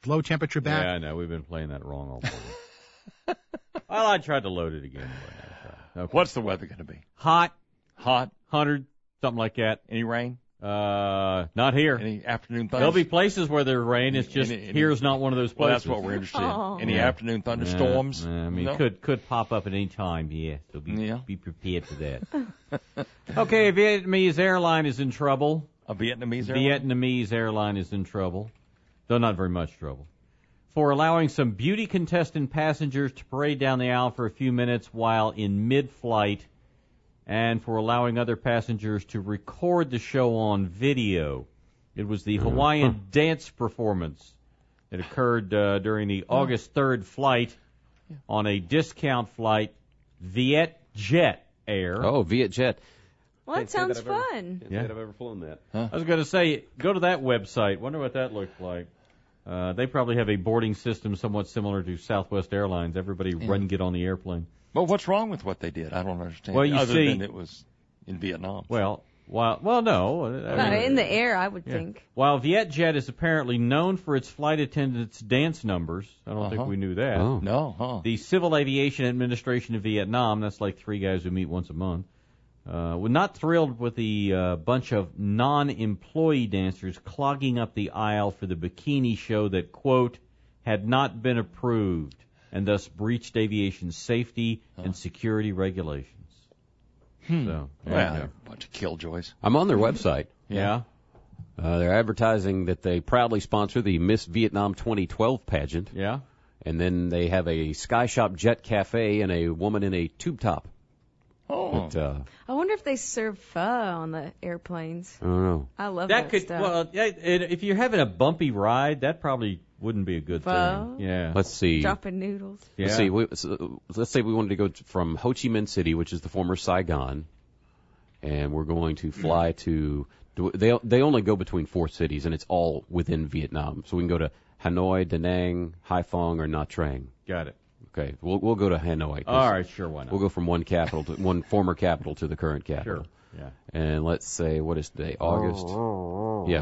low temperature back. Yeah, I know. We've been playing that wrong all morning. Well, I tried to load it again. Okay. What's the weather going to be? Hot, Hot? 100, something like that. Any rain? Not here. Any afternoon There'll thunderstorms? be places where there's rain. It's just here's not one of those Well, places. that's what we're interested Oh. in. Any afternoon thunderstorms? I mean, No? could pop up at any time. Yeah, so be prepared for that. Oh. Okay, Vietnamese airline is in trouble. A Vietnamese airline? Vietnamese airline is in trouble, though not very much trouble, for allowing some beauty contestant passengers to parade down the aisle for a few minutes while in mid-flight, and for allowing other passengers to record the show on video. It was the Hawaiian dance performance that occurred during the August 3rd flight on a discount flight, VietJet Air. Oh, VietJet. Well, that sounds fun. Can't say I've ever flown that. I was going to say, go to that website. Wonder what that looked like. They probably have a boarding system somewhat similar to Southwest Airlines. Everybody run get on the airplane. Well, what's wrong with what they did? I don't understand. Well, you Other see- than it was in Vietnam. Well, no. In the air, I would think. While VietJet is apparently known for its flight attendants' dance numbers, I don't think we knew that. Oh. No, huh? The Civil Aviation Administration of Vietnam, that's like three guys who meet once a month, were not thrilled with the bunch of non-employee dancers clogging up the aisle for the bikini show that, quote, had not been approved and thus breached aviation safety and security regulations. So, there you Well, go. they're a bunch of killjoys. I'm on their website. Yeah. They're advertising that they proudly sponsor the Miss Vietnam 2012 pageant. Yeah. And then they have a Sky Shop Jet Cafe and a woman in a tube top. Oh. But, I wonder if they serve pho on the airplanes. I don't know. I love That that could, stuff. well, if you're having a bumpy ride, that probably wouldn't be a good Pho? thing. Yeah. Let's see. Dropping noodles. Yeah. Let's see. Let's say we wanted to go from Ho Chi Minh City, which is the former Saigon, and we're going to fly to. They only go between four cities, and it's all within Vietnam. So we can go to Hanoi, Da Nang, Haiphong, or Nha Trang. Got it. Okay, we'll go to Hanoi. 'cause All right, sure, why not? We'll go from one former capital to the current capital. Sure. Yeah. And let's say, what is today? August. Yeah.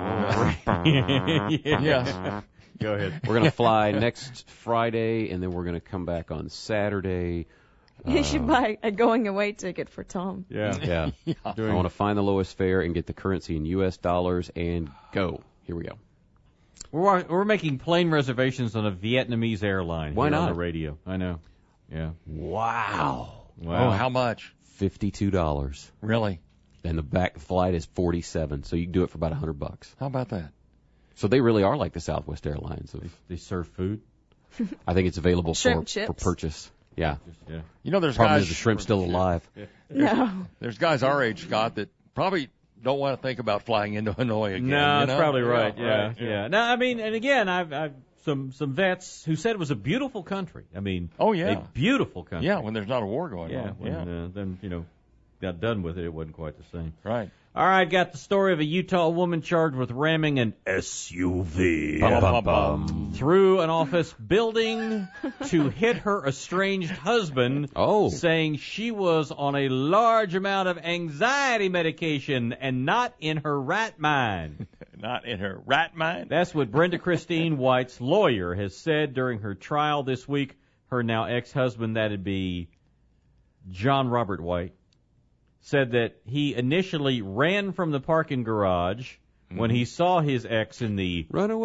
Yes. Go ahead. We're gonna fly next Friday, and then we're gonna come back on Saturday. You should buy a going away ticket for Tom. Yeah. Yeah. I want to find the lowest fare and get the currency in U.S. dollars and go. Here we go. We're making plane reservations on a Vietnamese airline. Why here not? on the radio? I know. Yeah. Wow. Oh, how much? $52. Really? And the back flight is $47. So you can do it for about $100. How about that? So they really are like the Southwest Airlines. They serve food. I think it's available Shrimp for chips. purchase. Yeah. Yeah. You know, there's Problem guys. is the shrimp's still alive. No. There's guys our age, Scott, that probably don't want to think about flying into Hanoi again. No, you that's know? probably right. right, Yeah. No, I mean, and again, I've some vets who said it was a beautiful country. I mean, Oh, yeah. a beautiful country. Yeah, when there's not a war going Yeah. on. When, then got done with it, it wasn't quite the same. Right. All right, got the story of a Utah woman charged with ramming an SUV through an office building to hit her estranged husband, saying she was on a large amount of anxiety medication and not in her right mind. Not in her right mind? That's what Brenda Christine White's lawyer has said during her trial this week. Her now ex-husband, that'd be John Robert White, said that he initially ran from the parking garage when he saw his ex in the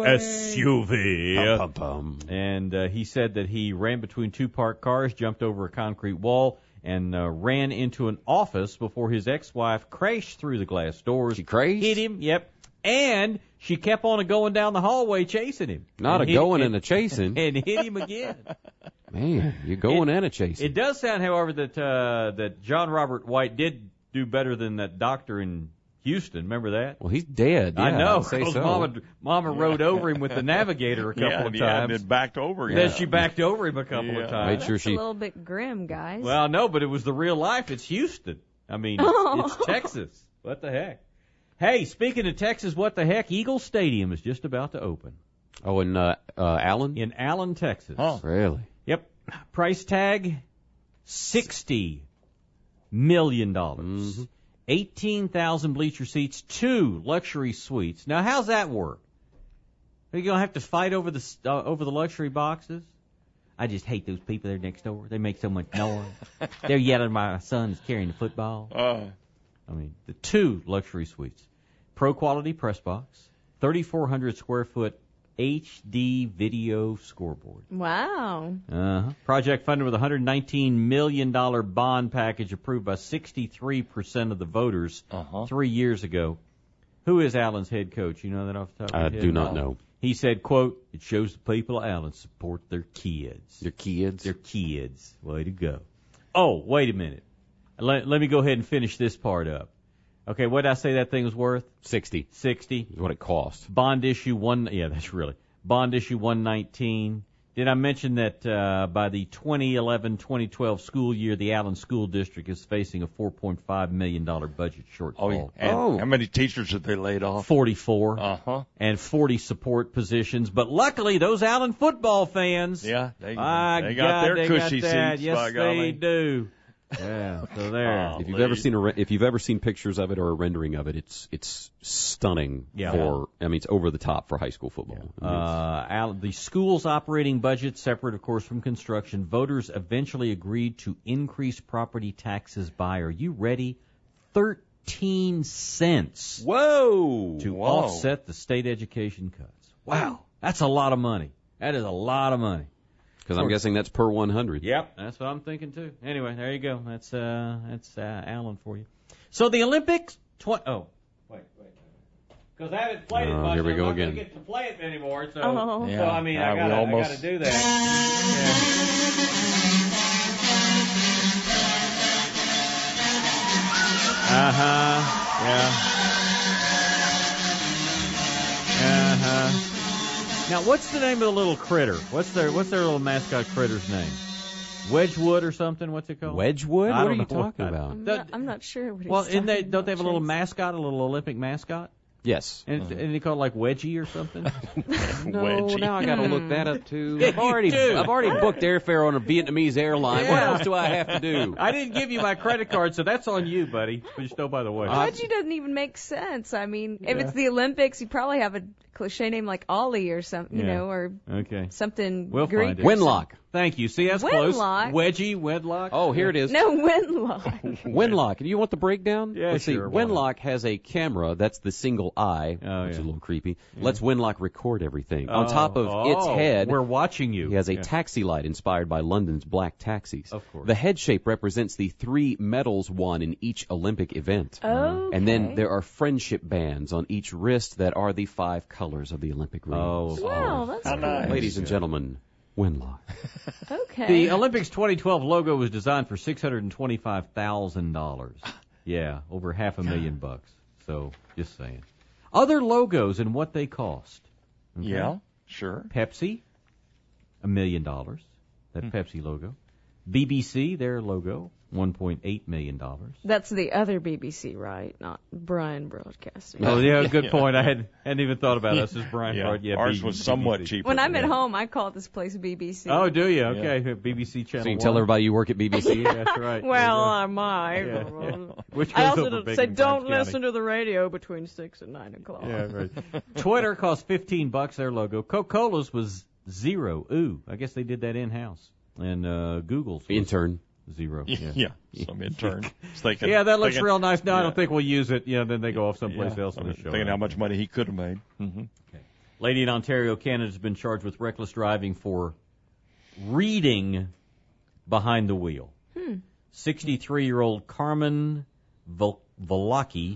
SUV. And he said that he ran between two parked cars, jumped over a concrete wall, and ran into an office before his ex-wife crashed through the glass doors. She crashed? Hit him, yep. And she kept on going down the hallway chasing him. Not a going and a chasing. And hit him again. Man, you're going and a chasing. It does sound, however, that John Robert White did do better than that doctor in Houston. Remember that? Well, he's dead. Yeah, I know. I'd say 'Cause so. Mama rode over him with the Navigator a couple of times. and backed over. Then she backed over him a couple of times. Made sure That's a little bit grim, guys. Well, no, but it was the real life. It's Houston. I mean, it's Texas. What the heck? Hey, speaking of Texas, what the heck? Eagle Stadium is just about to open. Oh, in Allen? In Allen, Texas. Oh. Really? Yep. Price tag, $60 million. 18,000 bleacher seats, 2 luxury suites. Now, how's that work? Are you gonna have to fight over the luxury boxes? I just hate those people there next door. They make so much noise. They're yelling my son is carrying the football. I mean, the 2 luxury suites. Pro quality press box, 3,400 square foot HD video scoreboard. Wow. Project funded with a $119 million bond package approved by 63% of the voters 3 years ago. Who is Allen's head coach? You know that off the top of your head? I do not know. He said, quote, it shows the people of Allen support their kids. Their kids? Their kids. Way to go. Oh, wait a minute. Let me go ahead and finish this part up. Okay, what did I say that thing was worth? 60 60. is what it cost. Bond issue Bond issue 119. Did I mention that by the 2011-2012 school year, the Allen School District is facing a $4.5 million budget shortfall? Oh, yeah. And how many teachers have they laid off? 44. And 40 support positions. But luckily, those Allen football fans, they got their cushy that. seats. Yes, by they golly. do. Yeah, so there. If you've ever seen pictures of it or a rendering of it, it's stunning. It's over the top for high school football. The school's operating budget, separate, of course, from construction. Voters eventually agreed to increase property taxes by, are you ready? 13 cents. Whoa! To offset the state education cuts. Wow, that's a lot of money. That is a lot of money. Because I'm guessing that's per 100. Yep, that's what I'm thinking too. Anyway, there you go. That's Allen for you. So the Olympics. Wait. Because I haven't played it much. Here we go I'm again. not going to get to play it anymore. So, Yeah. so I mean, I gotta do that. Yeah. Now, what's the name of the little critter? What's their little mascot critter's name? Wedgwood or something? What's it called? Wedgwood? I What are don't you know. talking about? I'm not sure what he's Well, talking about. don't they have a little mascot, a little Olympic mascot? Yes. And they call it like Wedgie or something? No, now I got to look that up too. Yeah, I've already booked airfare on a Vietnamese airline. What Yeah. else do I have to do? I didn't give you my credit card, so that's on you, buddy. Just know by the way. Wedgie doesn't even make sense. I mean, if it's the Olympics, you probably have a cliche name like Ollie or something, you Yeah. know, or Okay. something We'll Greek. find it. Winlock. Thank you. See, that's close. Winlock? Wedgie, Wedlock. Oh, here it is. No, Winlock. Winlock. Do you want the breakdown? Yeah, Let's sure, see. why not? Winlock has a camera that's the single eye, Oh, which is yeah. a little creepy. Lets Winlock record everything. On top of its head, We're watching you. he has a Yeah. taxi light inspired by London's black taxis. Of course. The head shape represents the 3 medals won in each Olympic event. Okay. And then there are friendship bands on each wrist that are the 5 colors of the Olympic rings. Oh, Wow, that's How cool. nice. Ladies and gentlemen, Winlock. Okay. The Olympics 2012 logo was designed for $625,000. Yeah, over $500,000. So, just saying. Other logos and what they cost. Okay? Yeah, sure. Pepsi, $1 million. That Pepsi logo. BBC, their logo, $1.8 million. That's the other BBC, right? Not Brian Broadcasting. Oh, yeah, good point. I hadn't even thought about this. This is Brian Yeah. Bart. Yeah, Ours was somewhat cheaper. When I'm at Yeah. home, I call this place BBC. Oh, do you? Okay, BBC Channel So you can 1. tell everybody you work at BBC? That's right. Well, I might. Yeah, yeah. Which I goes also over big say in don't Grimes County. listen to the radio between 6 and 9 o'clock. Yeah, right. Twitter cost $15, their logo. Coca-Cola's was $0. Ooh, I guess they did that in-house. And Google's was Intern. $0. Yeah, some intern. Thinking, Yeah, that looks thinking- real nice. No, I yeah. don't think we'll use it. You know, then they go off someplace Yeah, else on the show. thinking how much money he could have made. Mm-hmm. Lady in Ontario, Canada has been charged with reckless driving for reading behind the wheel. 63-year-old Carmen Velaki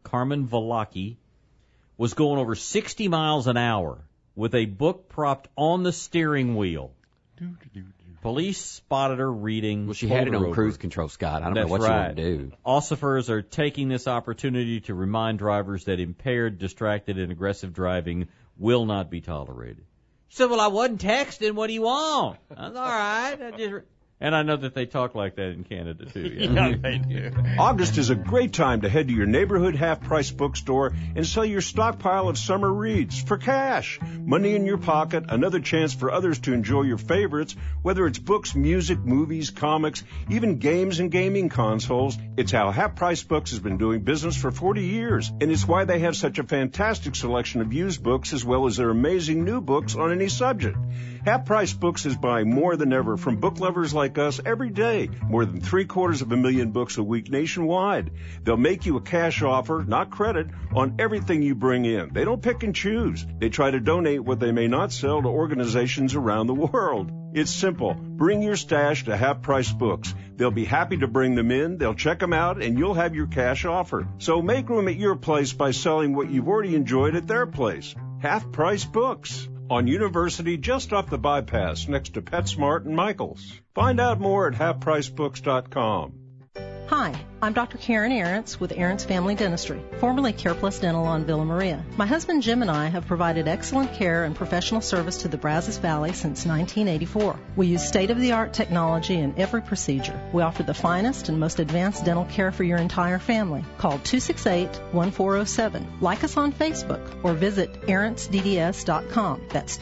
was going over 60 miles an hour with a book propped on the steering wheel. Police spotted her reading. Well, she had it pulled her on over. cruise control, Scott. I don't That's know what right. you want to do. Ossifers are taking this opportunity to remind drivers that impaired, distracted, and aggressive driving will not be tolerated. She said, well, I wasn't texting. What do you want? That's all right. And I know that they talk like that in Canada, too. Yeah, they do. August is a great time to head to your neighborhood half-price bookstore and sell your stockpile of summer reads for cash. Money in your pocket, another chance for others to enjoy your favorites, whether it's books, music, movies, comics, even games and gaming consoles. It's how Half Price Books has been doing business for 40 years, and it's why they have such a fantastic selection of used books as well as their amazing new books on any subject. Half Price Books is buying more than ever from book lovers like us every day, more than 750,000 books a week nationwide. They'll make you a cash offer, not credit, on everything you bring in. They don't pick and choose. They try to donate what they may not sell to organizations around the world. It's simple. Bring your stash to Half Price Books. They'll be happy to bring them in, they'll check them out, and you'll have your cash offer. So make room at your place by selling what you've already enjoyed at their place. Half Price Books. On University, just off the bypass, next to PetSmart and Michael's. Find out more at halfpricebooks.com. Hi, I'm Dr. Karen Ahrens with Ahrens Family Dentistry, formerly CarePlus Dental on Villa Maria. My husband Jim and I have provided excellent care and professional service to the Brazos Valley since 1984. We use state-of-the-art technology in every procedure. We offer the finest and most advanced dental care for your entire family. Call 268-1407. Like us on Facebook or visit arentsdds.com. That's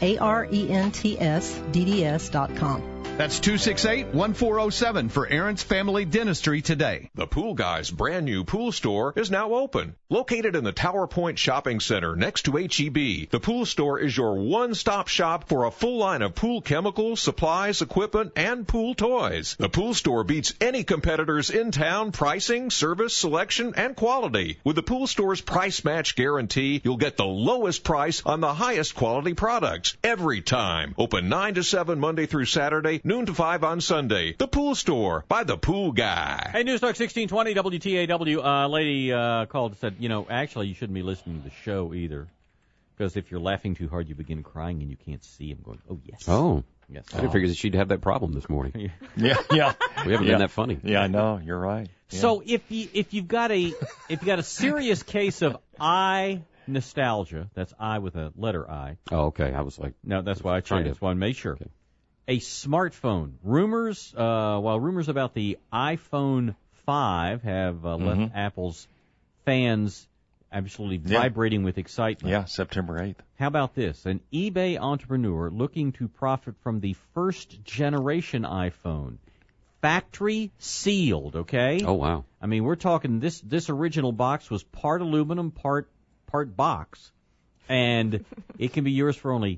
ARENTSDDS.com. That's 268-1407 for Ahrens Family Dentistry today. The Pool Guy's brand new pool store is now open. Located in the Tower Point Shopping Center next to H-E-B, the pool store is your one-stop shop for a full line of pool chemicals, supplies, equipment, and pool toys. The pool store beats any competitors in town pricing, service, selection, and quality. With the pool store's price match guarantee, you'll get the lowest price on the highest quality products every time. Open 9 to 7 Monday through Saturday, noon to 5 on Sunday. The Pool Store by the Pool Guy. Hey, News Talk 1620 WTAW. Lady called and said, actually you shouldn't be listening to the show either, because if you're laughing too hard, you begin crying and you can't see him going, oh, yes. Oh. Yes. I didn't figure that she'd have that problem this morning. Yeah. We haven't been that funny. Yeah, I know. You're right. Yeah. So if you've got a serious case of eye nostalgia, that's I with a letter I. Oh, okay. I was like, No, that's why I tried. That's why I made sure. Okay. A smartphone. Rumors about the iPhone 5 have left Apple's fans absolutely vibrating with excitement. Yeah, September 8th. How about this? An eBay entrepreneur looking to profit from the first generation iPhone. Factory sealed, okay? oh, wow. I mean, we're talking this original box was part aluminum, part box, and it can be yours for only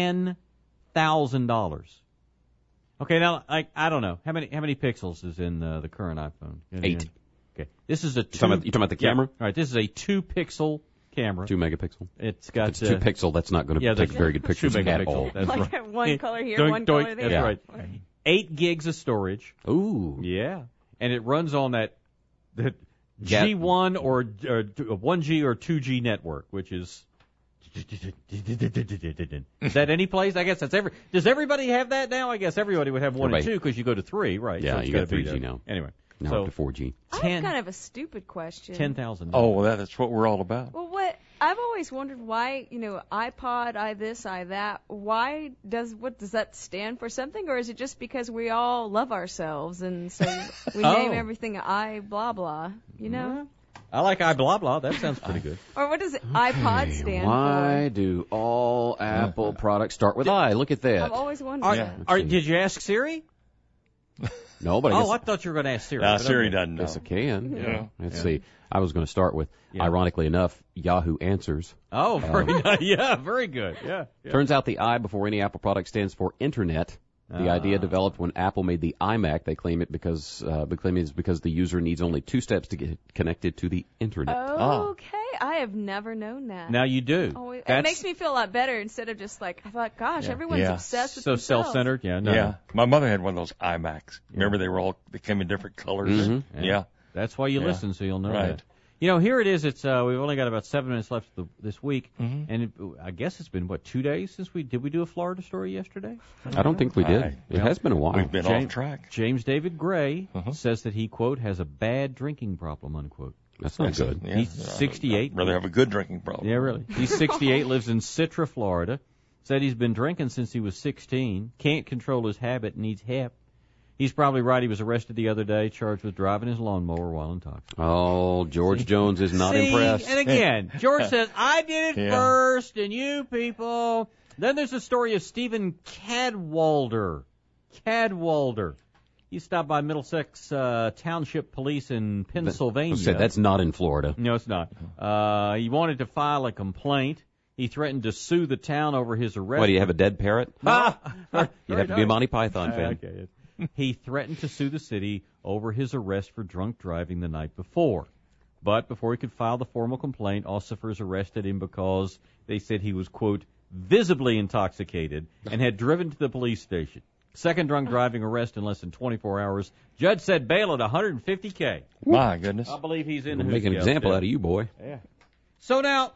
$10,000. Okay, now I don't know how many pixels is in the current iPhone. 8. Okay, this is a You talking about the camera? All right, this is a 2-pixel camera. 2 megapixel. It's got If it's 2 pixel, that's not going to take very good pictures 2 at megapixel. all. That's Like right. one color here, one color there. That's right. 8 gigs of storage. Ooh. Yeah, and it runs on that Gat- G1 or 1G or 2G network, which is. Is that any place? I guess that's every. Does everybody have that now? I guess everybody would have 1 and 2 because you go to 3, right? Yeah, so it's you got gotta be 3G there. now. Anyway, Now so up to 4G. I have kind of a stupid question. 10,000. Oh, well, that's what we're all about. Well, what I've always wondered why, iPod, I this, I that. What does that stand for? Something, or is it just because we all love ourselves and so we name everything I blah blah? I like I blah blah. That sounds pretty good. Or what does iPod stand Why do all Apple products start with I? Look at for? that. I've always wondered that. Did you ask Siri? No, but I guess I thought you were going to ask Siri. Now, Siri doesn't know. yes, it can. Yeah. Let's see. I was going to start with, ironically enough, Yahoo Answers. Oh, very nice. Yeah, very good. Yeah. Turns out the I before any Apple product stands for Internet. The idea developed when Apple made the iMac. They claim because the user needs only 2 steps to get connected to the Internet. Okay, I have never known that. Now you do. It makes me feel a lot better instead of just like I thought. Gosh, everyone's obsessed with so themselves. self-centered. Yeah. No. Yeah. My mother had one of those iMacs. Remember they came in different colors? Mm-hmm. Yeah. That's why you listen, so you'll know Right. that. Here it is. It's we've only got about 7 minutes left this week, and I guess it's been 2 days since did we do a Florida story yesterday? I don't think we did. It has been a while. We've been off track. James David Gray says that he, quote, has a bad drinking problem, unquote. That's not good. Yeah. He's 68. I'd rather have a good drinking problem. Yeah, really. He's 68, lives in Citra, Florida. Said he's been drinking since he was 16, can't control his habit, needs help. He's probably right. He was arrested the other day, charged with driving his lawnmower while intoxicated. Oh, George Jones is not impressed. And again, George says, I did it first, and you people. Then there's the story of Stephen Cadwalder. He stopped by Middlesex Township Police in Pennsylvania. That's not in Florida. No, it's not. He wanted to file a complaint. He threatened to sue the town over his arrest. What, do you have a dead parrot? You'd have to be a Monty Python fan. Okay. He threatened to sue the city over his arrest for drunk driving the night before. But before he could file the formal complaint, officers arrested him because they said he was, quote, visibly intoxicated and had driven to the police station. Second drunk driving arrest in less than 24 hours. Judge said bail at $150K. My goodness. I believe he's in. We'll make an example out of you, boy. Yeah. So now,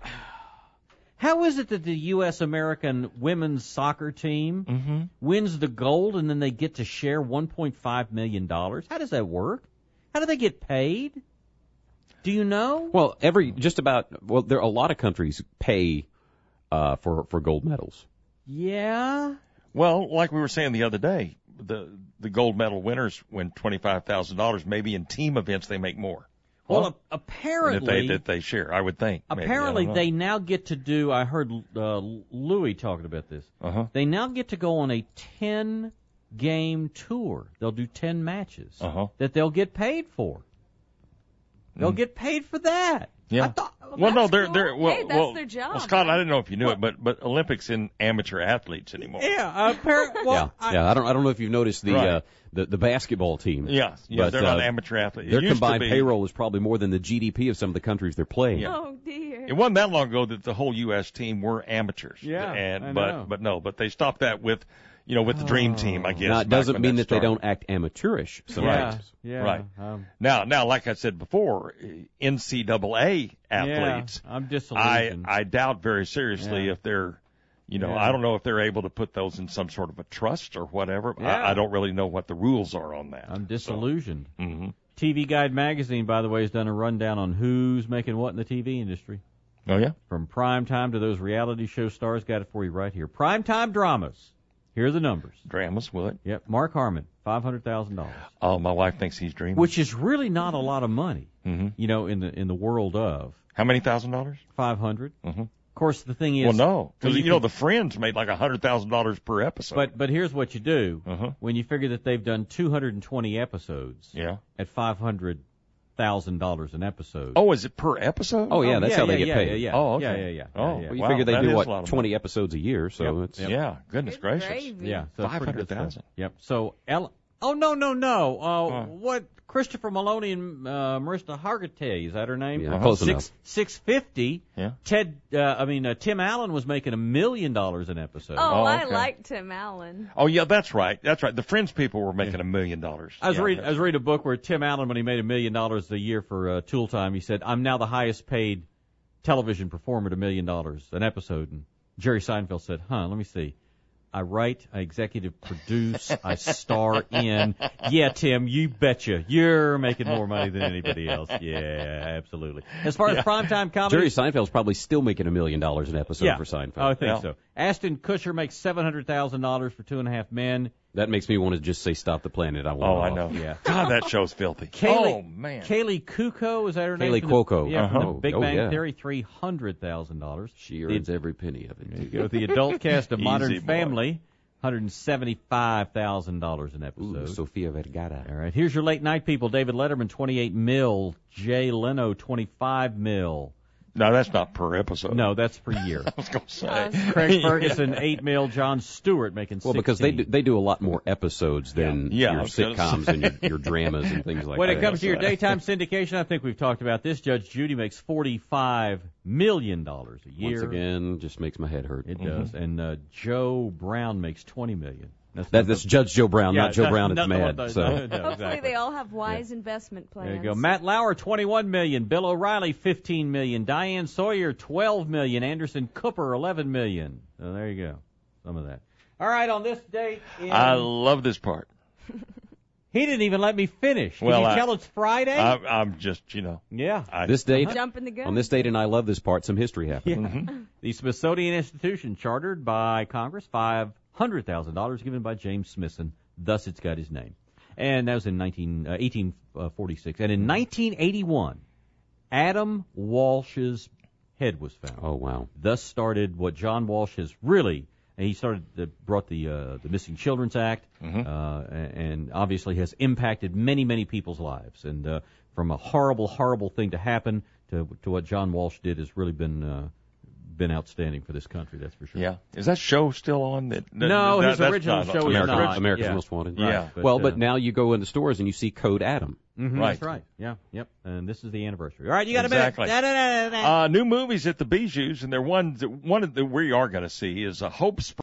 how is it that the U.S. American women's soccer team wins the gold and then they get to share $1.5 million? How does that work? How do they get paid? Do you know? Well, there are a lot of countries pay for gold medals. Yeah. Well, like we were saying the other day, the gold medal winners win $25,000. Maybe in team events they make more. Well, apparently that they share, I would think. Apparently, they now get to do. I heard Louis talking about this. They now get to go on a 10-game tour. They'll do 10 matches that they'll get paid for. They'll get paid for that. Yeah. That's their job. Well, Scott, I didn't know if you knew it, but Olympics in amateur athletes anymore. Yeah. I don't know if you've noticed the basketball team. Yeah, but, they're not amateur athletes. Their combined payroll is probably more than the GDP of some of the countries they're playing. Yeah. Oh dear. It wasn't that long ago that the whole U.S. team were amateurs. Yeah, but they stopped that with the dream team, I guess. Now, it doesn't mean that they don't act amateurish sometimes. Yeah. Right. Now, like I said before, NCAA athletes. Yeah, I'm disillusioned. I doubt very seriously if they're, I don't know if they're able to put those in some sort of a trust or whatever. Yeah. I don't really know what the rules are on that. I'm disillusioned. So. TV Guide magazine, by the way, has done a rundown on who's making what in the TV industry. Oh, yeah? From primetime to those reality show stars, got it for you right here. Primetime dramas. Here are the numbers. Dramas, what? Yep. Mark Harmon, $500,000. Oh, my wife thinks he's dreaming. Which is really not a lot of money, in the world of. How many $1,000? 500. Of course, the thing is. Well, no, because the Friends made like $100,000 per episode. But here's what you do when you figure that they've done 220 episodes. Yeah. At $500,000 an episode. Oh, is it per episode? Oh, yeah, that's how they get paid. Yeah. Oh, okay. Yeah. Oh, well, you figure they do 20 episodes a year, so it's yeah. Goodness Good gracious. gravy. Yeah, so 500,000. Yep. So Oh no. What Christopher Maloney and Marissa Hargitay, is that her name? Yeah, close enough. 650. Yeah. Tim Allen was making $1 million an episode. Oh, okay. I like Tim Allen. Oh, yeah, that's right. The Friends people were making $1 million. I was reading a book where Tim Allen, when he made $1 million a year for Tool Time, he said, "I'm now the highest paid television performer at $1 million an episode." And Jerry Seinfeld said, "Let me see. I write, I executive produce, I star in." Yeah, Tim, you betcha. You're making more money than anybody else. Yeah, absolutely. As far as primetime comedy. Jerry Seinfeld's probably still making $1 million an episode for Seinfeld. I think so. Ashton Kutcher makes $700,000 for 2.5 Men. That makes me want to just say Stop the Planet. I know. Yeah. God, that show's filthy. Oh, man. Kaylee Cuoco, is that her name? Kaylee Cuoco. Yeah, from the Big Bang Theory, $300,000. She earns every penny of it. There you go. The adult cast of Modern Easy, boy. Family, $175,000 an episode. Ooh, Sofia Vergara. All right, here's your late night people. David Letterman, $28 million. Jay Leno, $25 million. No, that's not per episode. No, that's per year. I was going to say. Craig Ferguson, $8 million. John Stewart making $16 million. Well, because they do a lot more episodes than your sitcoms and your dramas and things like that. When it comes to your daytime syndication, I think we've talked about this. Judge Judy makes $45 million a year. Once again, just makes my head hurt. It does. And Joe Brown makes $20 million. That's Judge Joe Brown, not Joe Brown at the Mad. Hopefully they all have wise investment plans. There you go. Matt Lauer, $21 million. Bill O'Reilly, $15 million. Diane Sawyer, $12 million. Anderson Cooper, $11 million. So there you go. Some of that. All right, on this date. I love this part. He didn't even let me finish. Can you tell it's Friday? I'm just, Yeah. This date, Jumping the gun. on this date, and I love this part, some history happened. Yeah. The Smithsonian Institution, chartered by Congress, $500,000 given by James Smithson. Thus, it's got his name. And that was in 1846. And in 1981, Adam Walsh's head was found. Oh, wow. Thus started what John Walsh has really. He brought the Missing Children's Act, and obviously has impacted many, many people's lives. And from a horrible, horrible thing to happen to what John Walsh did has really been outstanding for this country. That's for sure. Yeah. Is that show still on? No, his that's original not show is not. America's Most Wanted. Right. Yeah. But now you go into stores and you see Code Adam. Right. That's right. Yeah. Yep. And this is the anniversary. All right, you got Exactly. a minute. New movies at the Bijous, and they're one that we are going to see is Hope Springs.